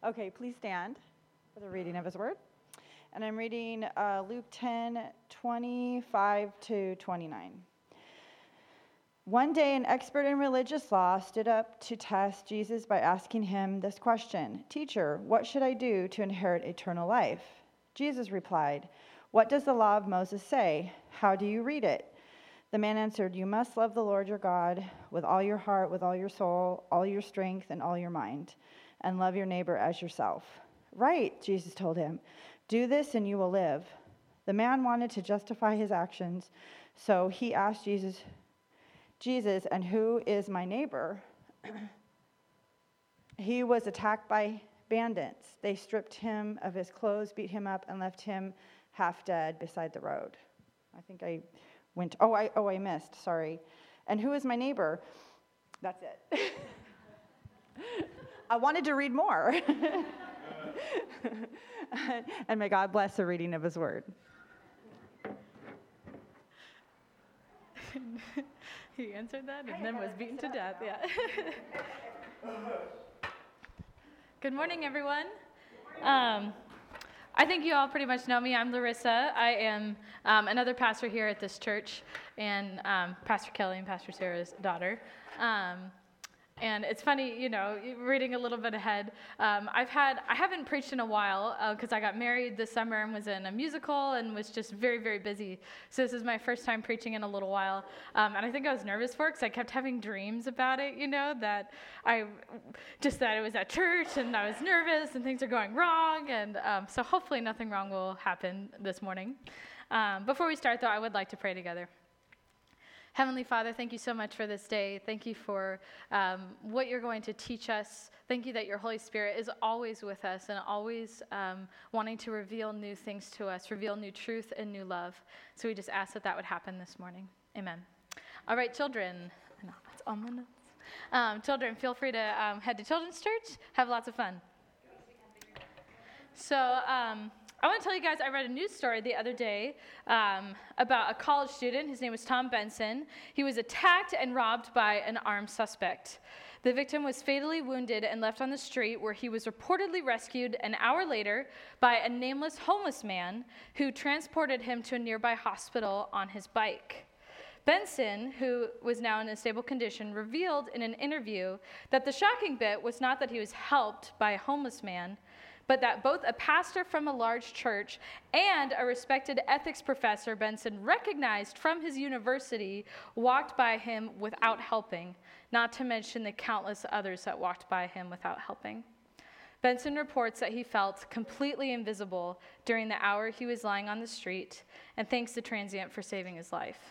Okay, please stand for the reading of his word. And I'm reading Luke 10:25-29. One day, an expert in religious law stood up to test Jesus by asking him this question: "Teacher, what should I do to inherit eternal life?" Jesus replied, "What does the law of Moses say? How do you read it?" The man answered, "You must love the Lord your God with all your heart, with all your soul, all your strength, and all your mind, and love your neighbor as yourself." "Right," Jesus told him. "Do this and you will live." The man wanted to justify his actions, so he asked Jesus, "And who is my neighbor?" He was attacked by bandits. They stripped him of his clothes, beat him up, and left him half dead beside the road. I think I went, I missed, sorry. "And who is my neighbor?" That's it. I wanted to read more. And may God bless the reading of his word. He answered that and then was beaten to death, yeah. Good morning, everyone. I think you all pretty much know me. I'm Larissa. I am another pastor here at this church, and Pastor Kelly and Pastor Sarah's daughter. And it's funny, reading a little bit ahead. I haven't preached in a while because I got married this summer and was in a musical and was just very, very busy. So this is my first time preaching in a little while. And I think I was nervous for it because I kept having dreams about it, that it was at church and I was nervous and things are going wrong. And so hopefully nothing wrong will happen this morning. Before we start, though, I would like to pray together. Heavenly Father, thank you so much for this day. Thank you for what you're going to teach us. Thank you that your Holy Spirit is always with us and always wanting to reveal new things to us, reveal new truth and new love. So we just ask that would happen this morning. Amen. All right, children. No, it's on my notes. Children, feel free to head to Children's Church. Have lots of fun. So, I want to tell you guys, I read a news story the other day about a college student. His name was Tom Benson. He was attacked and robbed by an armed suspect. The victim was fatally wounded and left on the street, where he was reportedly rescued an hour later by a nameless homeless man who transported him to a nearby hospital on his bike. Benson, who was now in a stable condition, revealed in an interview that the shocking bit was not that he was helped by a homeless man, but that both a pastor from a large church and a respected ethics professor Benson recognized from his university walked by him without helping, not to mention the countless others that walked by him without helping. Benson reports that he felt completely invisible during the hour he was lying on the street, and thanks the transient for saving his life.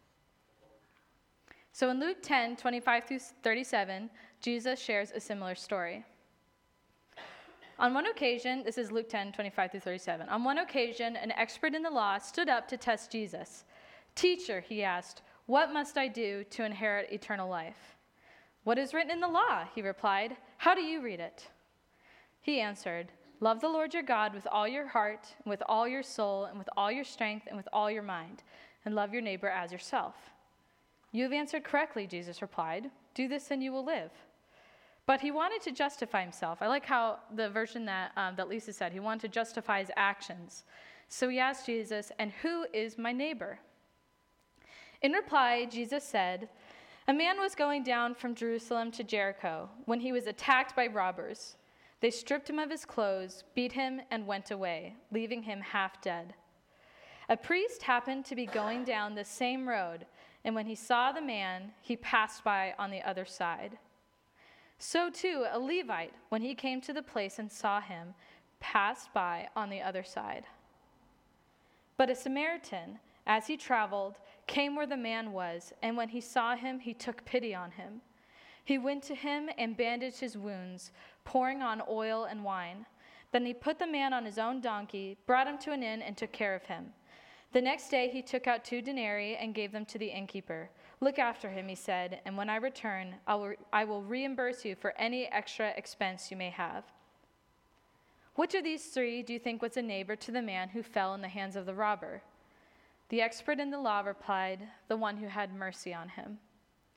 So in Luke 10:25-37, Jesus shares a similar story. On one occasion, this is Luke 10:25-37. On one occasion, an expert in the law stood up to test Jesus. "Teacher," he asked, "what must I do to inherit eternal life?" "What is written in the law?" he replied. "How do you read it?" He answered, "Love the Lord your God with all your heart, and with all your soul, and with all your strength, and with all your mind, and love your neighbor as yourself." "You have answered correctly," Jesus replied. "Do this and you will live." But he wanted to justify himself. I like how the version that Lisa said, he wanted to justify his actions. So he asked Jesus, "And who is my neighbor?" In reply, Jesus said, "A man was going down from Jerusalem to Jericho when he was attacked by robbers. They stripped him of his clothes, beat him, and went away, leaving him half dead. A priest happened to be going down the same road, and when he saw the man, he passed by on the other side. So too, a Levite, when he came to the place and saw him, passed by on the other side. But a Samaritan, as he traveled, came where the man was, and when he saw him, he took pity on him. He went to him and bandaged his wounds, pouring on oil and wine. Then he put the man on his own donkey, brought him to an inn, and took care of him. The next day he took out 2 denarii and gave them to the innkeeper. 'Look after him,' he said, 'and when I return, I will reimburse you for any extra expense you may have.' Which of these 3 do you think was a neighbor to the man who fell in the hands of the robber?" The expert in the law replied, "The one who had mercy on him."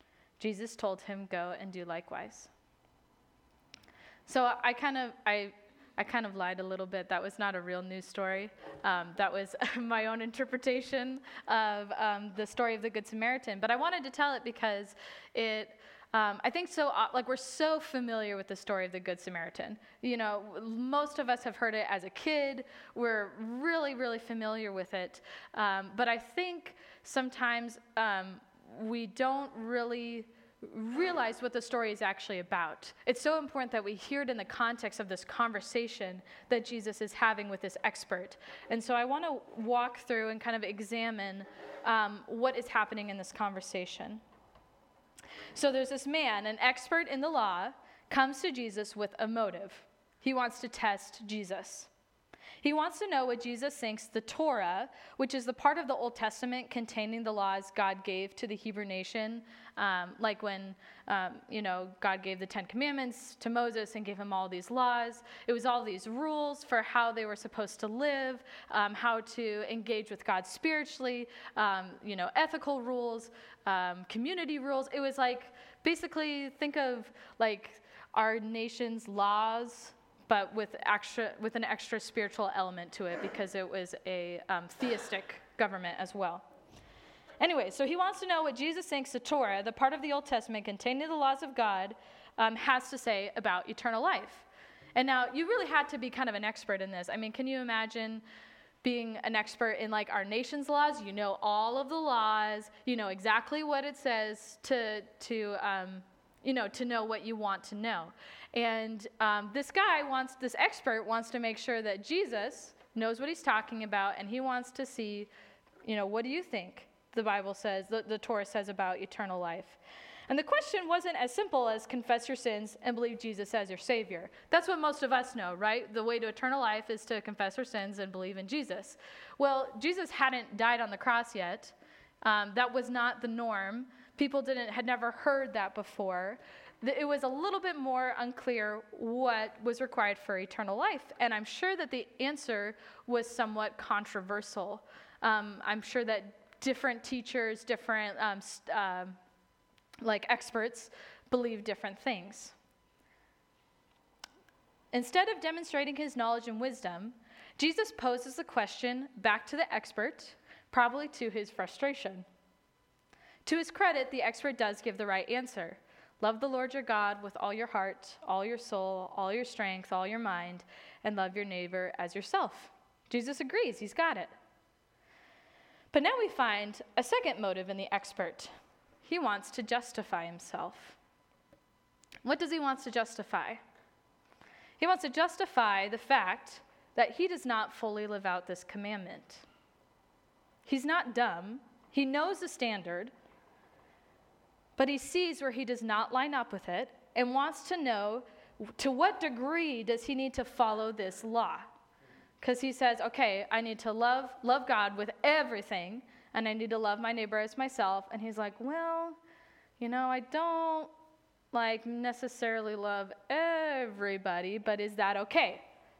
Jesus told him, "Go and do likewise." So I I kind of lied a little bit. That was not a real news story. That was my own interpretation of the story of the Good Samaritan. But I wanted to tell it because I think we're so familiar with the story of the Good Samaritan. You know, most of us have heard it as a kid. We're really, really familiar with it. But I think sometimes we don't really realize what the story is actually about. It's so important that we hear it in the context of this conversation that Jesus is having with this expert. And so I want to walk through and kind of examine what is happening in this conversation. So there's this man, an expert in the law, comes to Jesus with a motive. He wants to test Jesus. He wants to know what Jesus thinks the Torah, which is the part of the Old Testament containing the laws God gave to the Hebrew nation, like when, God gave the 10 Commandments to Moses and gave him all these laws. It was all these rules for how they were supposed to live, how to engage with God spiritually, ethical rules, community rules. It was like, basically, think of like our nation's laws, but with an extra spiritual element to it, because it was a theistic government as well. Anyway, so he wants to know what Jesus thinks the Torah, the part of the Old Testament containing the laws of God, has to say about eternal life. And now, you really had to be kind of an expert in this. I mean, can you imagine being an expert in like our nation's laws? You know all of the laws. You know exactly what it says to know what you want to know. And this expert wants to make sure that Jesus knows what he's talking about, and he wants to see, what do you think the Bible says, the Torah says about eternal life? And the question wasn't as simple as confess your sins and believe Jesus as your Savior. That's what most of us know, right? The way to eternal life is to confess our sins and believe in Jesus. Well, Jesus hadn't died on the cross yet. That was not the norm. People had never heard that before. It was a little bit more unclear what was required for eternal life. And I'm sure that the answer was somewhat controversial. I'm sure that different teachers, different experts believe different things. Instead of demonstrating his knowledge and wisdom, Jesus poses the question back to the expert, probably to his frustration. To his credit, the expert does give the right answer. Love the Lord your God with all your heart, all your soul, all your strength, all your mind, and love your neighbor as yourself. Jesus agrees, he's got it. But now we find a second motive in the expert. He wants to justify himself. What does he want to justify? He wants to justify the fact that he does not fully live out this commandment. He's not dumb. He knows the standard, but he sees where he does not line up with it and wants to know to what degree does he need to follow this law. Because he says, okay, I need to love God with everything, and I need to love my neighbor as myself. And he's like, well, I don't necessarily love everybody, but is that okay?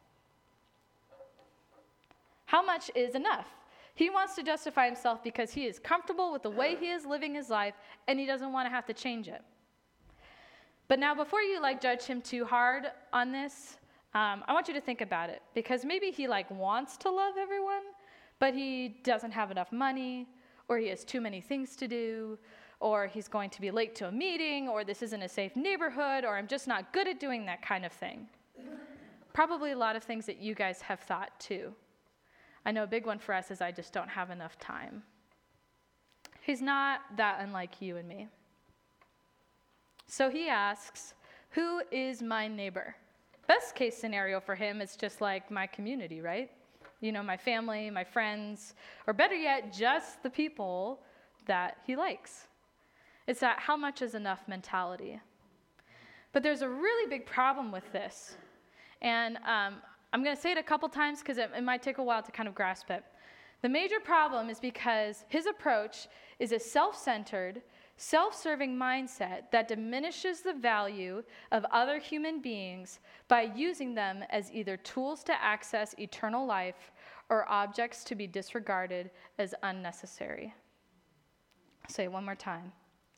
How much is enough? He wants to justify himself because he is comfortable with the way he is living his life, and he doesn't want to have to change it. But now, before you judge him too hard on this, I want you to think about it, because maybe he wants to love everyone, but he doesn't have enough money, or he has too many things to do, or he's going to be late to a meeting, or this isn't a safe neighborhood, or I'm just not good at doing that kind of thing. Probably a lot of things that you guys have thought too. I know a big one for us is I just don't have enough time. He's not that unlike you and me. So he asks, who is my neighbor? Best case scenario for him is just like my community, right? My family, my friends, or better yet, just the people that he likes. It's that how much is enough mentality. But there's a really big problem with this. And I'm going to say it a couple times because it might take a while to kind of grasp it. The major problem is because his approach is a self-centered, self-serving mindset that diminishes the value of other human beings by using them as either tools to access eternal life or objects to be disregarded as unnecessary. I'll say it one more time.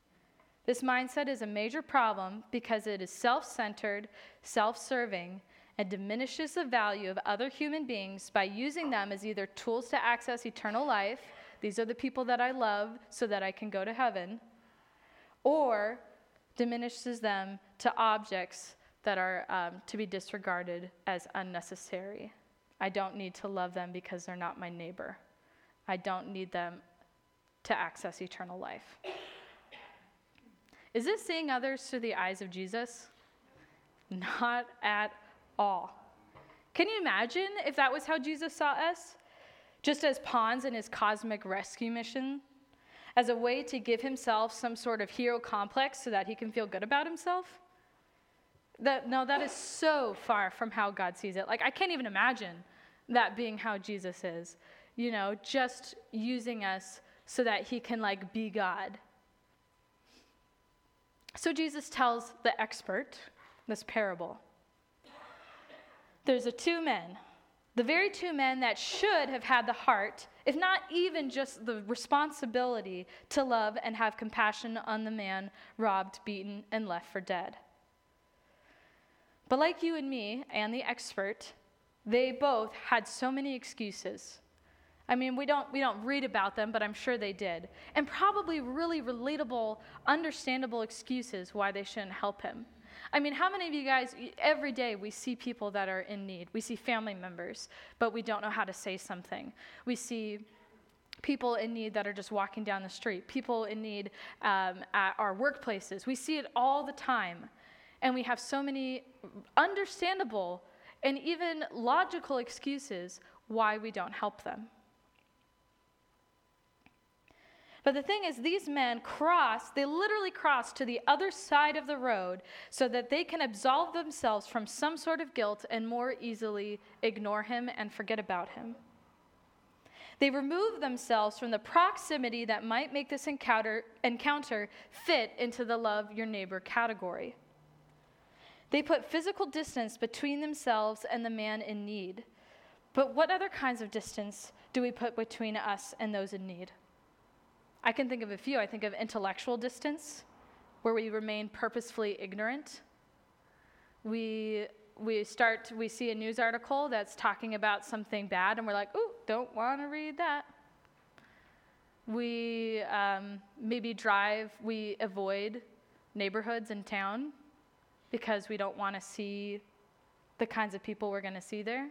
This mindset is a major problem because it is self-centered, self-serving, and diminishes the value of other human beings by using them as either tools to access eternal life, these are the people that I love so that I can go to heaven, or diminishes them to objects that are to be disregarded as unnecessary. I don't need to love them because they're not my neighbor. I don't need them to access eternal life. Is this seeing others through the eyes of Jesus? Not at all. Can you imagine if that was how Jesus saw us? Just as pawns in his cosmic rescue mission? As a way to give himself some sort of hero complex so that he can feel good about himself? That is so far from how God sees it. Like, I can't even imagine that being how Jesus is. Just using us so that he can, be God. So Jesus tells the expert this parable. There's two men, the very two men that should have had the heart, if not even just the responsibility, to love and have compassion on the man robbed, beaten, and left for dead. But like you and me and the expert, they both had so many excuses. I mean, we don't read about them, but I'm sure they did. And probably really relatable, understandable excuses why they shouldn't help him. I mean, how many of you guys, every day we see people that are in need. We see family members, but we don't know how to say something. We see people in need that are just walking down the street. People in need at our workplaces. We see it all the time. And we have so many understandable and even logical excuses why we don't help them. But the thing is, these men they literally cross to the other side of the road so that they can absolve themselves from some sort of guilt and more easily ignore him and forget about him. They remove themselves from the proximity that might make this encounter fit into the love your neighbor category. They put physical distance between themselves and the man in need. But what other kinds of distance do we put between us and those in need? I can think of a few. I think of intellectual distance, where we remain purposefully ignorant. We see a news article that's talking about something bad, and we're like, ooh, don't want to read that. We we avoid neighborhoods in town because we don't want to see the kinds of people we're going to see there.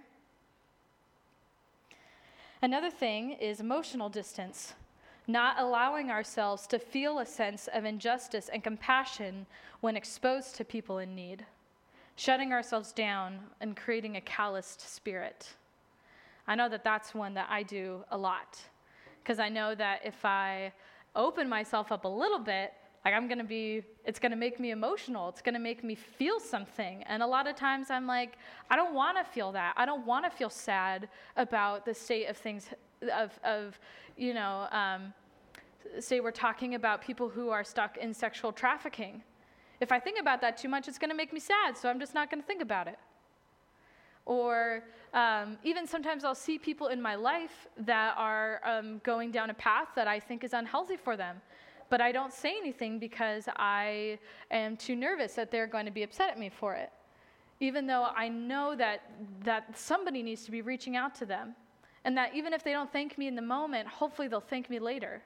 Another thing is emotional distance, not allowing ourselves to feel a sense of injustice and compassion when exposed to people in need, shutting ourselves down and creating a calloused spirit. I know that that's one that I do a lot, because I know that if I open myself up a little bit, it's going to make me emotional. It's going to make me feel something. And a lot of times I'm like, I don't want to feel that. I don't want to feel sad about the state of things say we're talking about people who are stuck in sexual trafficking. If I think about that too much, it's going to make me sad, so I'm just not going to think about it. Or even sometimes I'll see people in my life that are going down a path that I think is unhealthy for them. But I don't say anything because I am too nervous that they're going to be upset at me for it, even though I know that somebody needs to be reaching out to them, and that even if they don't thank me in the moment, hopefully they'll thank me later.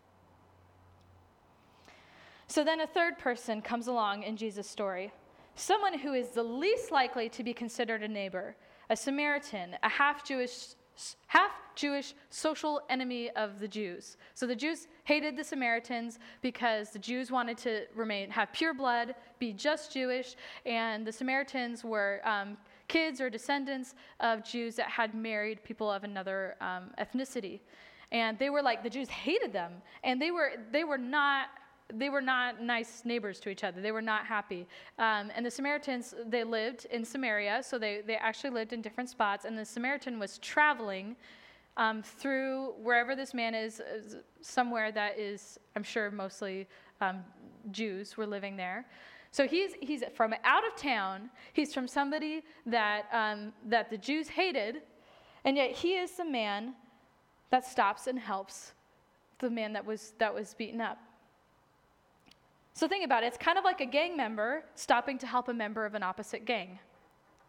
So then a third person comes along in Jesus' story, someone who is the least likely to be considered a neighbor, a Samaritan, a half-Jewish social enemy of the Jews. So the Jews hated the Samaritans because the Jews wanted to have pure blood, be just Jewish, and the Samaritans were kids or descendants of Jews that had married people of another ethnicity. And they were the Jews hated them, and they were not nice neighbors to each other. They were not happy. And the Samaritans, they lived in Samaria, so they actually lived in different spots. And the Samaritan was traveling through wherever this man is, somewhere that is, I'm sure, mostly Jews were living there. So he's from out of town. He's from somebody that the Jews hated, and yet he is the man that stops and helps the man that was beaten up. So think about it. It's kind of like a gang member stopping to help a member of an opposite gang.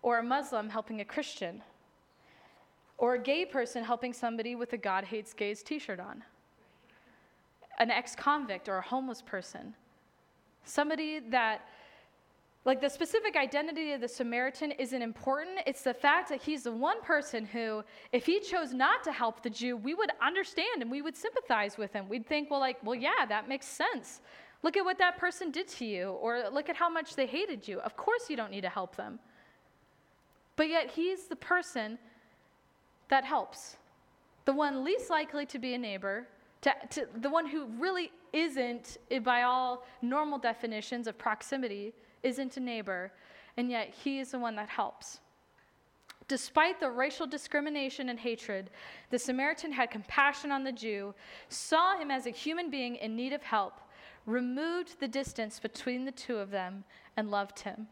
or a Muslim helping a Christian, or a gay person helping somebody with a God Hates Gays t-shirt on, an ex-convict or a homeless person, somebody that, like, the specific identity of the Samaritan isn't important. It's the fact that he's the one person who, if he chose not to help the Jew, we would understand and we would sympathize with him. We'd think, well, yeah, that makes sense. Look at what that person did to you, or look at how much they hated you. Of course you don't need to help them. But yet he's the person that helps, the one least likely to be a neighbor, to the one who really isn't, by all normal definitions of proximity, isn't a neighbor, and yet he is the one that helps. Despite the racial discrimination and hatred, the Samaritan had compassion on the Jew, saw him as a human being in need of help, removed the distance between the two of them, and loved him.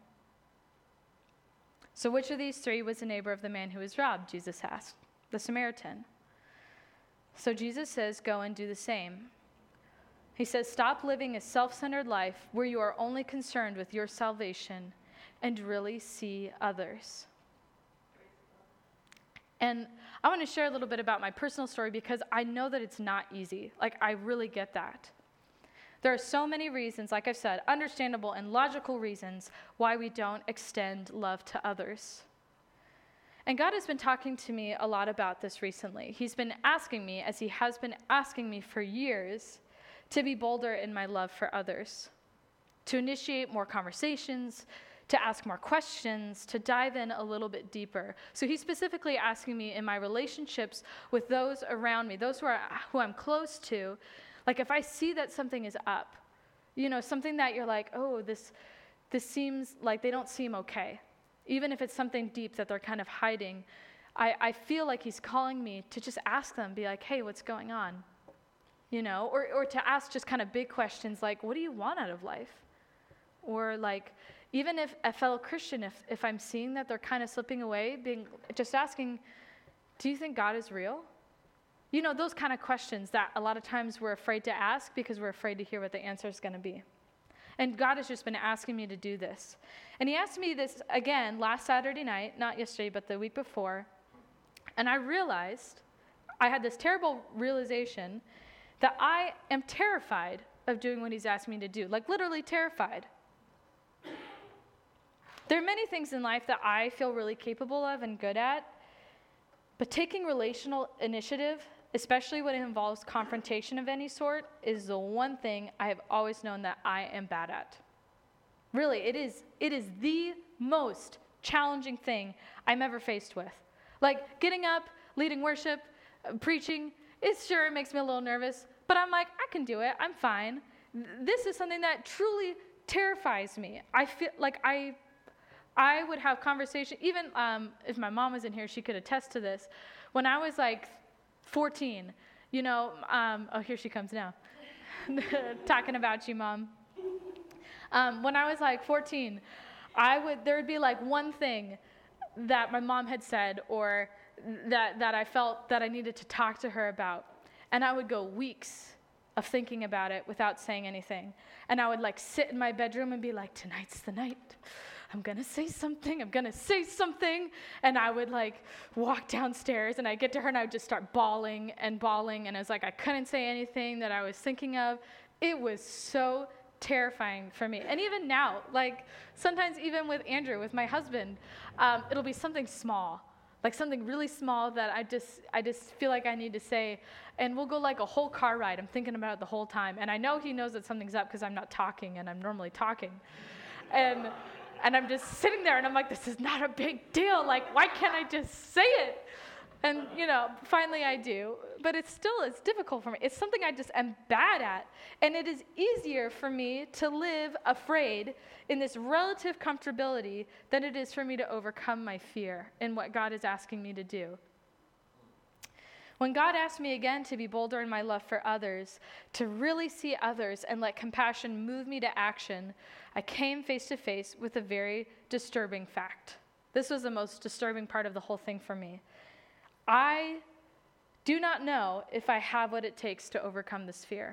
So which of these three was the neighbor of the man who was robbed? Jesus asked. The Samaritan. So Jesus says, go and do the same. He says, stop living a self-centered life where you are only concerned with your salvation and really see others. And I want to share a little bit about my personal story because I know that it's not easy. Like, I really get that. There are so many reasons, like I've said, understandable and logical reasons why we don't extend love to others. And God has been talking to me a lot about this recently. He's been asking me, as he has been asking me for years, to be bolder in my love for others, to initiate more conversations, to ask more questions, to dive in a little bit deeper. So he's specifically asking me in my relationships with those around me, those who I'm close to, like if I see that something is up, something that you're like, oh, this seems like they don't seem okay. Even if it's something deep that they're kind of hiding, I feel like he's calling me to just ask them, be like, hey, what's going on? Or to ask just kind of big questions like, what do you want out of life? Or like, even if a fellow Christian, if I'm seeing that they're kind of slipping away, just asking, do you think God is real? Those kind of questions that a lot of times we're afraid to ask because we're afraid to hear what the answer is going to be. And God has just been asking me to do this. And he asked me this again last Saturday night, not yesterday, but the week before. And I realized, I had this terrible realization that I am terrified of doing what he's asked me to do, like literally terrified. There are many things in life that I feel really capable of and good at, but taking relational initiative, especially when it involves confrontation of any sort, is the one thing I have always known that I am bad at. Really, it is the most challenging thing I'm ever faced with. Like getting up, leading worship, preaching, it makes me a little nervous, but I'm like, I can do it, I'm fine. This is something that truly terrifies me. I feel like I would have conversation, even if my mom was in here, she could attest to this. When I was like 14, here she comes now, talking about you, Mom. When I was like 14, there would be like one thing that my mom had said or that I felt that I needed to talk to her about. And I would go weeks of thinking about it without saying anything. And I would like sit in my bedroom and be like, tonight's the night. I'm going to say something. And I would like walk downstairs and I'd get to her and I would just start bawling. And I was like, I couldn't say anything that I was thinking of. It was so terrifying for me. And even now, like sometimes even with Andrew, with my husband, it'll be something small, like something really small that I just feel like I need to say. And we'll go like a whole car ride. I'm thinking about it the whole time. And I know he knows that something's up because I'm not talking and I'm normally talking. And I'm just sitting there and I'm like, this is not a big deal. Like, why can't I just say it? And, finally I do. But it's difficult for me. It's something I just am bad at. And it is easier for me to live afraid in this relative comfortability than it is for me to overcome my fear in what God is asking me to do. When God asked me again to be bolder in my love for others, to really see others and let compassion move me to action, I came face to face with a very disturbing fact. This was the most disturbing part of the whole thing for me. I do not know if I have what it takes to overcome this fear.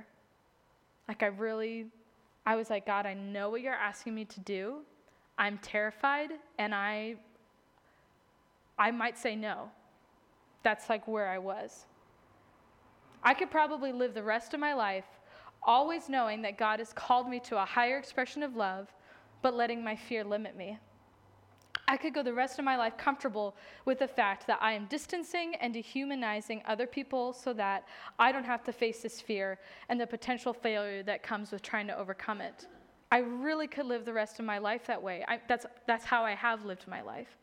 I was like, God, I know what you're asking me to do. I'm terrified, and I I might say no. That's like where I was. I could probably live the rest of my life always knowing that God has called me to a higher expression of love, but letting my fear limit me. I could go the rest of my life comfortable with the fact that I am distancing and dehumanizing other people so that I don't have to face this fear and the potential failure that comes with trying to overcome it. I really could live the rest of my life that way. That's how I have lived my life.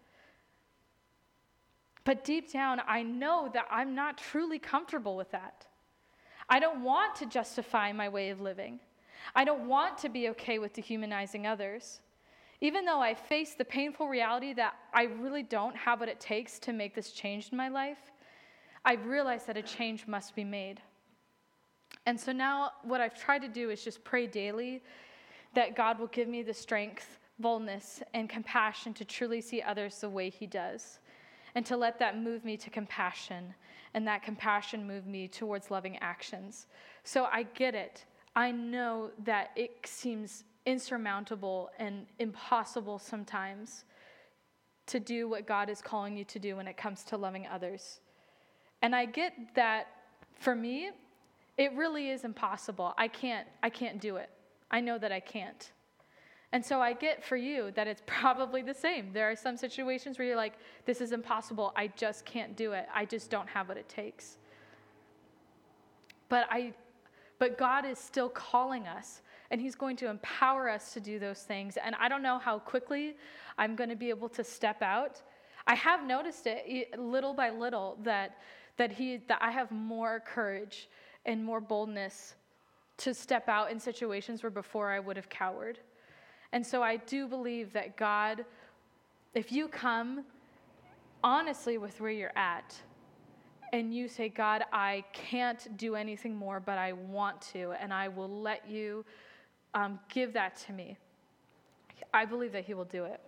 But deep down, I know that I'm not truly comfortable with that. I don't want to justify my way of living. I don't want to be okay with dehumanizing others. Even though I face the painful reality that I really don't have what it takes to make this change in my life, I realize that a change must be made. And so now what I've tried to do is just pray daily that God will give me the strength, boldness, and compassion to truly see others the way he does, and to let that move me to compassion, and that compassion move me towards loving actions. So I get it. I know that it seems insurmountable and impossible sometimes to do what God is calling you to do when it comes to loving others. And I get that for me, it really is impossible. I can't do it. I know that I can't. And so I get for you that it's probably the same. There are some situations where you're like, this is impossible. I just can't do it. I just don't have what it takes. But God is still calling us, and he's going to empower us to do those things. And I don't know how quickly I'm going to be able to step out. I have noticed it little by little that I have more courage and more boldness to step out in situations where before I would have cowered. And so I do believe that God, if you come honestly with where you're at, and you say, God, I can't do anything more, but I want to, and I will let you give that to me, I believe that he will do it.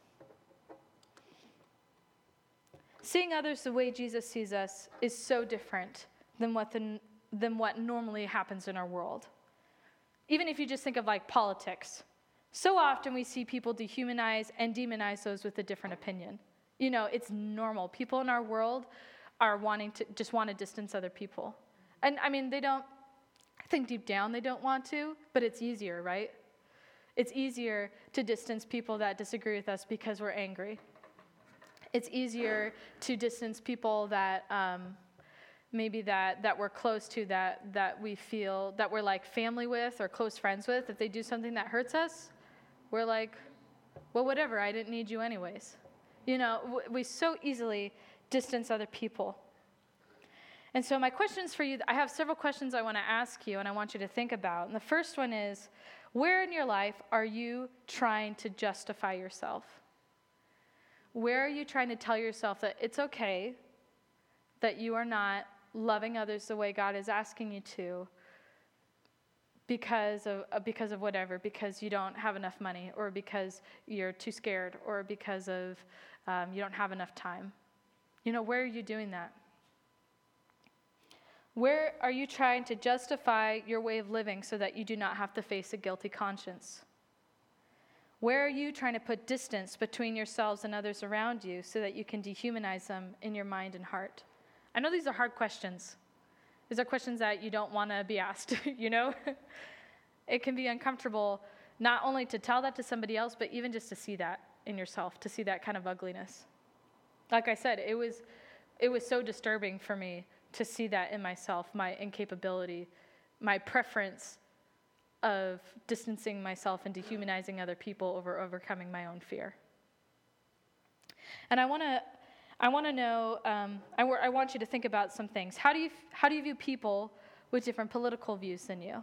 Seeing others the way Jesus sees us is so different than what normally happens in our world. Even if you just think of like politics, so often we see people dehumanize and demonize those with a different opinion. You know, it's normal. People in our world are want to distance other people. And I mean, I think deep down they don't want to, but it's easier, right? It's easier to distance people that disagree with us because we're angry. It's easier to distance people that maybe that we're close to, that we feel that we're like family with or close friends with. If they do something that hurts us, we're like, well, whatever, I didn't need you anyways. You know, we so easily distance other people. And so my questions for you, I have several questions I want to ask you and I want you to think about. And the first one is, where in your life are you trying to justify yourself? Where are you trying to tell yourself that it's okay that you are not loving others the way God is asking you to because of whatever, because you don't have enough money, or because you're too scared, or because of you don't have enough time? You know, where are you doing that? Where are you trying to justify your way of living so that you do not have to face a guilty conscience? Where are you trying to put distance between yourselves and others around you so that you can dehumanize them in your mind and heart? I know these are hard questions. These are questions that you don't want to be asked, you know? It can be uncomfortable not only to tell that to somebody else, but even just to see that in yourself, to see that kind of ugliness. Like I said, it was so disturbing for me to see that in myself, my incapability, my preference of distancing myself and dehumanizing other people over overcoming my own fear. And I want to know, I want you to think about some things. How do you view people with different political views than you?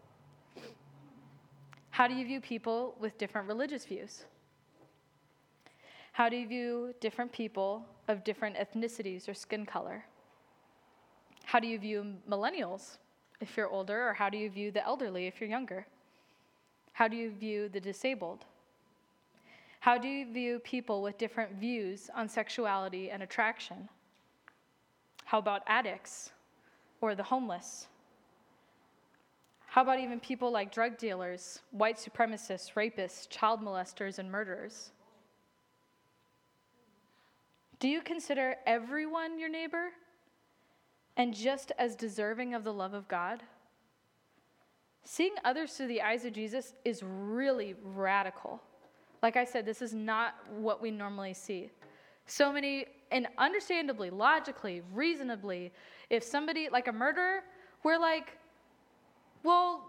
How do you view people with different religious views? How do you view different people of different ethnicities or skin color? How do you view millennials if you're older, or how do you view the elderly if you're younger? How do you view the disabled? How do you view people with different views on sexuality and attraction? How about addicts or the homeless? How about even people like drug dealers, white supremacists, rapists, child molesters, and murderers? Do you consider everyone your neighbor and just as deserving of the love of God? Seeing others through the eyes of Jesus is really radical. Like I said, this is not what we normally see. So many, and understandably, logically, reasonably, if somebody, like a murderer, we're like, well,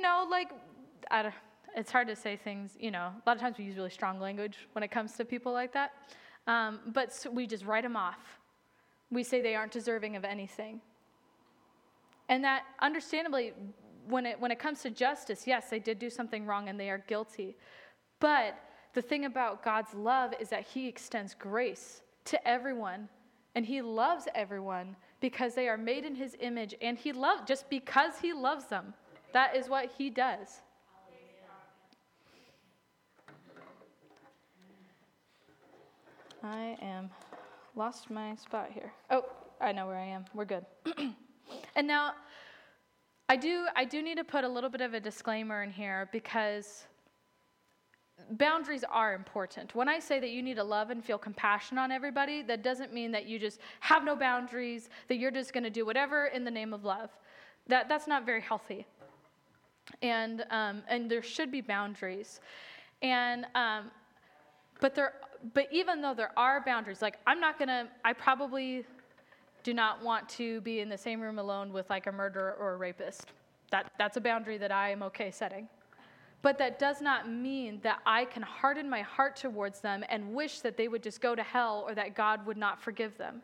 it's hard to say things, a lot of times we use really strong language when it comes to people like that. But so we just write them off. We say they aren't deserving of anything. And that, understandably, when it comes to justice, yes, they did do something wrong and they are guilty. But the thing about God's love is that he extends grace to everyone. And he loves everyone because they are made in his image. And he loves, just because he loves them. That is what he does. I am lost my spot here. Oh, I know where I am. We're good. And now, I do need to put a little bit of a disclaimer in here because boundaries are important. When I say that you need to love and feel compassion on everybody, that doesn't mean that you just have no boundaries, that you're just going to do whatever in the name of love. That's not very healthy. And there should be boundaries. And but even though there are boundaries, like I probably do not want to be in the same room alone with like a murderer or a rapist. That's a boundary that I am okay setting. But that does not mean that I can harden my heart towards them and wish that they would just go to hell or that God would not forgive them.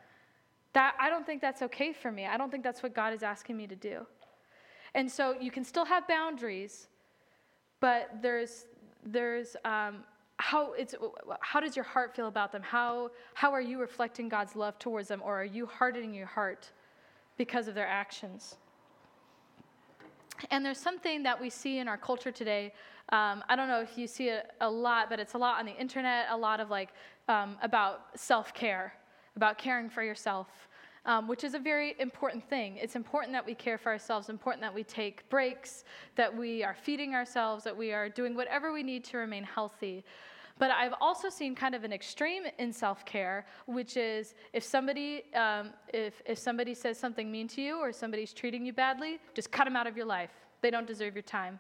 I don't think that's okay for me. I don't think that's what God is asking me to do. And so you can still have boundaries, but there's how does your heart feel about them? How are you reflecting God's love towards them, or are you hardening your heart because of their actions? And there's something that we see in our culture today. I don't know if you see it a lot, but it's a lot on the internet, a lot of about self-care, about caring for yourself, which is a very important thing. It's important that we care for ourselves, important that we take breaks, that we are feeding ourselves, that we are doing whatever we need to remain healthy. But I've also seen kind of an extreme in self-care, which is if somebody says something mean to you or somebody's treating you badly, just cut them out of your life. They don't deserve your time.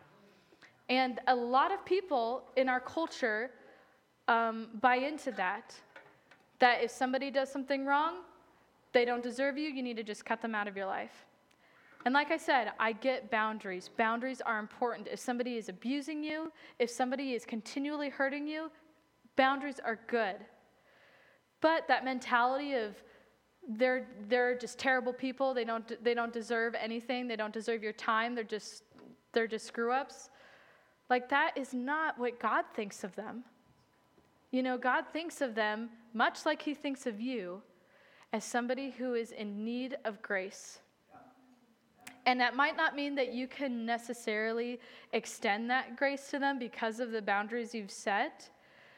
And a lot of people in our culture buy into that if somebody does something wrong, they don't deserve you, you need to just cut them out of your life. And like I said, I get boundaries. Boundaries are important. If somebody is abusing you, if somebody is continually hurting you, boundaries are good. But that mentality of they're just terrible people, they don't deserve anything, they don't deserve your time, they're just screw-ups. Like that is not what God thinks of them. God thinks of them much like he thinks of you, as somebody who is in need of grace. And that might not mean that you can necessarily extend that grace to them because of the boundaries you've set.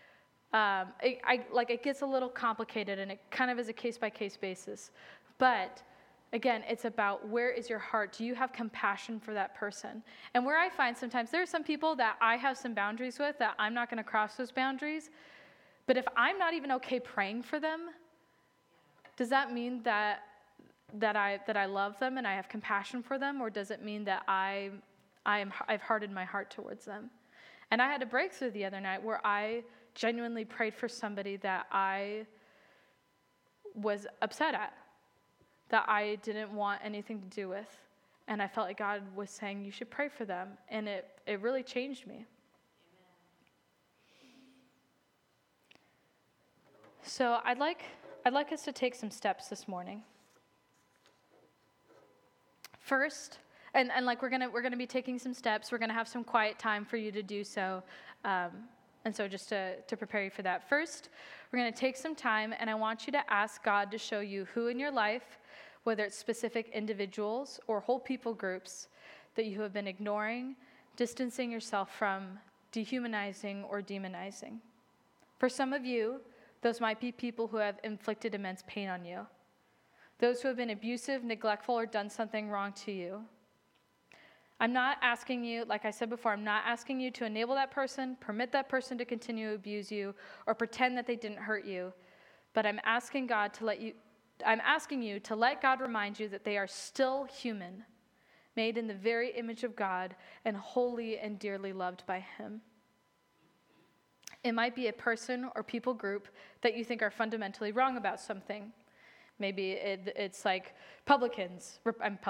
It gets a little complicated, and it kind of is a case-by-case basis. But again, it's about where is your heart? Do you have compassion for that person? And where I find sometimes there are some people that I have some boundaries with that I'm not going to cross those boundaries. But if I'm not even okay praying for them, does that mean that I love them and I have compassion for them, or does it mean that I've hardened my heart towards them? And I had a breakthrough the other night where I genuinely prayed for somebody that I was upset at, that I didn't want anything to do with, and I felt like God was saying, you should pray for them, and it really changed me. So I'd like us to take some steps this morning. First, and we're gonna be taking some steps. We're gonna have some quiet time for you to do so, and so just to prepare you for that. First, we're gonna take some time, and I want you to ask God to show you who in your life, whether it's specific individuals or whole people groups, that you have been ignoring, distancing yourself from, dehumanizing, or demonizing. For some of you, those might be people who have inflicted immense pain on you. Those who have been abusive, neglectful, or done something wrong to you. I'm not asking you, like I said before, I'm not asking you to enable that person, permit that person to continue to abuse you, or pretend that they didn't hurt you. But I'm asking you to let God remind you that they are still human, made in the very image of God and holy and dearly loved by Him. It might be a person or people group that you think are fundamentally wrong about something. Maybe it's like Republicans.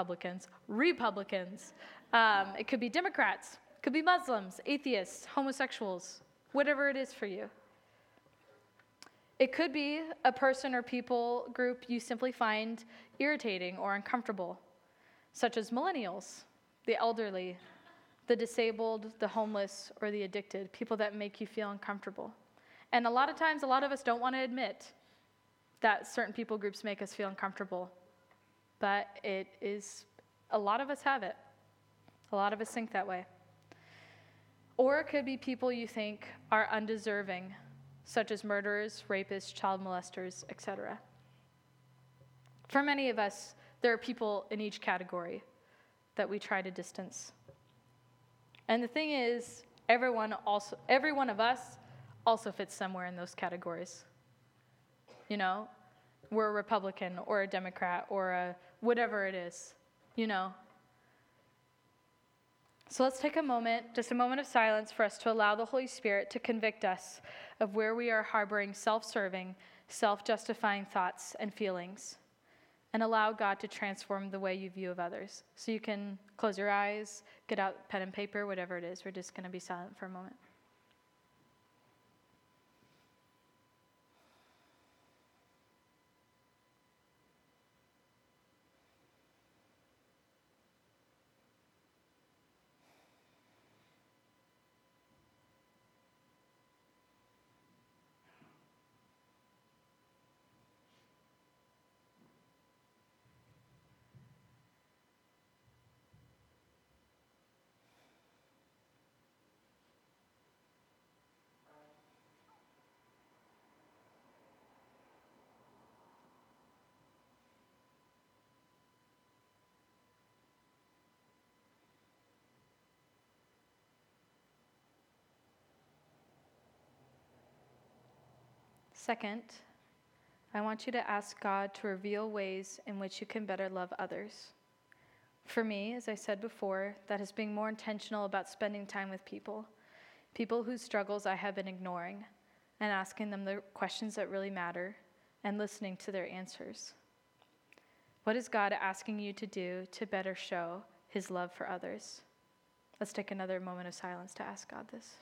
It could be Democrats. It could be Muslims, atheists, homosexuals, whatever it is for you. It could be a person or people group you simply find irritating or uncomfortable, such as millennials, the elderly, the disabled, the homeless, or the addicted, people that make you feel uncomfortable. And a lot of times, a lot of us don't want to admit that certain people groups make us feel uncomfortable. But a lot of us have it. A lot of us think that way. Or it could be people you think are undeserving, such as murderers, rapists, child molesters, etc. For many of us, there are people in each category that we try to distance. And the thing is, every one of us also fits somewhere in those categories. You know, we're a Republican or a Democrat or a whatever it is, you know. So let's take a moment, just a moment of silence for us to allow the Holy Spirit to convict us of where we are harboring self-serving, self-justifying thoughts and feelings, and allow God to transform the way you view of others. So you can close your eyes, get out pen and paper, whatever it is. We're just going to be silent for a moment. Second, I want you to ask God to reveal ways in which you can better love others. For me, as I said before, that is being more intentional about spending time with people whose struggles I have been ignoring, and asking them the questions that really matter and listening to their answers. What is God asking you to do to better show His love for others? Let's take another moment of silence to ask God this.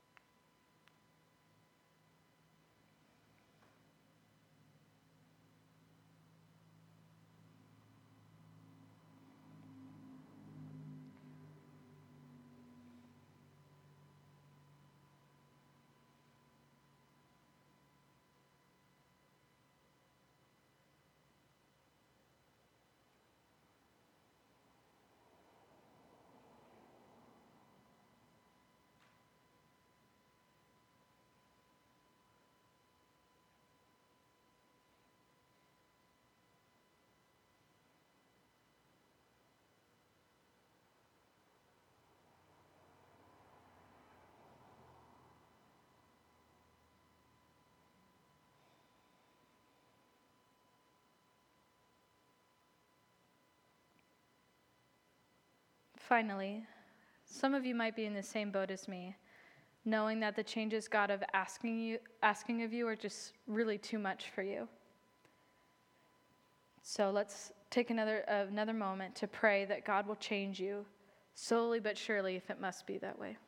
Finally, some of you might be in the same boat as me, knowing that the changes God is asking of you are just really too much for you. So let's take another moment to pray that God will change you, slowly but surely, if it must be that way.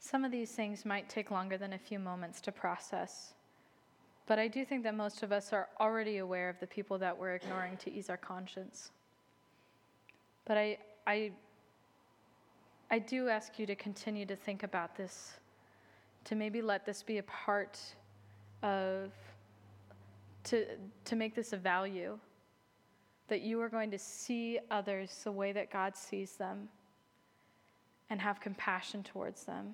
Some of these things might take longer than a few moments to process, but I do think that most of us are already aware of the people that we're ignoring to ease our conscience. But I do ask you to continue to think about this, to maybe let this be a part of, to make this a value, that you are going to see others the way that God sees them and have compassion towards them.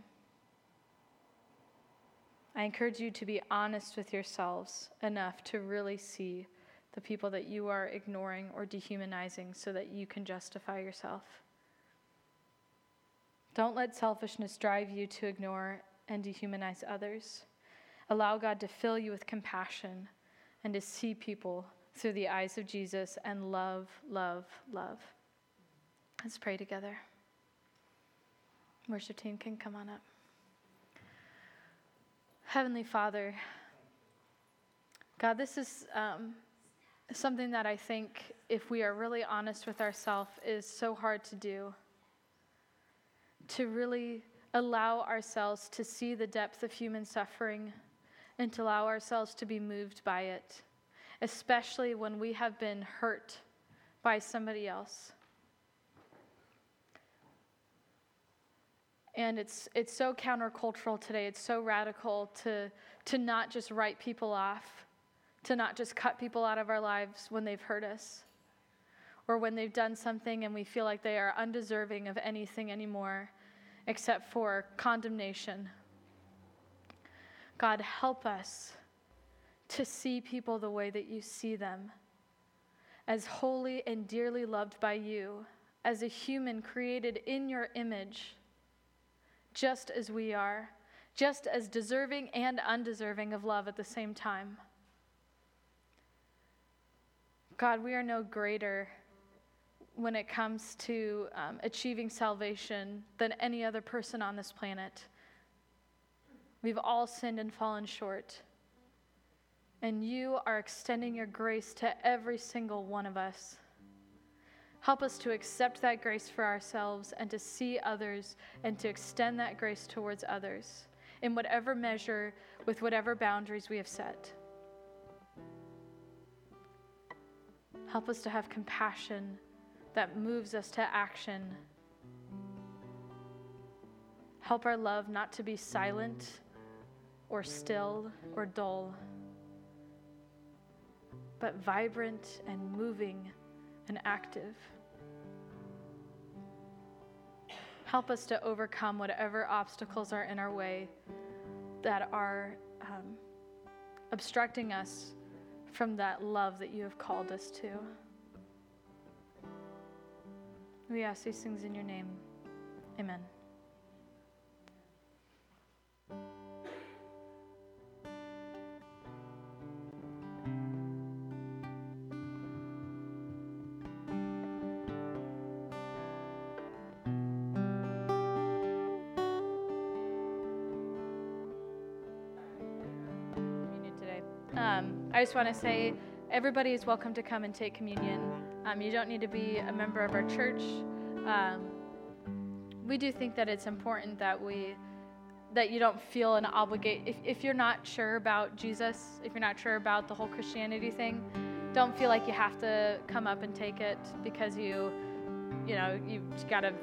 I encourage you to be honest with yourselves enough to really see the people that you are ignoring or dehumanizing so that you can justify yourself. Don't let selfishness drive you to ignore and dehumanize others. Allow God to fill you with compassion and to see people through the eyes of Jesus and love, love, love. Let's pray together. Worship team can come on up. Heavenly Father, God, this is something that I think, if we are really honest with ourselves, is so hard to do. To really allow ourselves to see the depth of human suffering and to allow ourselves to be moved by it, especially when we have been hurt by somebody else. And it's so countercultural today. It's so radical to not just write people off, to not just cut people out of our lives when they've hurt us or when they've done something and we feel like they are undeserving of anything anymore except for condemnation. God, help us to see people the way that you see them, as holy and dearly loved by you, as a human created in your image, just as we are, just as deserving and undeserving of love at the same time. God, we are no greater when it comes to achieving salvation than any other person on this planet. We've all sinned and fallen short. And you are extending your grace to every single one of us. Help us to accept that grace for ourselves and to see others and to extend that grace towards others in whatever measure, with whatever boundaries we have set. Help us to have compassion that moves us to action. Help our love not to be silent or still or dull, but vibrant and moving and active. Help us to overcome whatever obstacles are in our way that are obstructing us from that love that you have called us to. We ask these things in your name. Amen. I just want to say everybody is welcome to come and take communion. You don't need to be a member of our church. We do think that it's important that you don't feel an obligation. If you're not sure about Jesus, if you're not sure about the whole Christianity thing, don't feel like you have to come up and take it because you've got to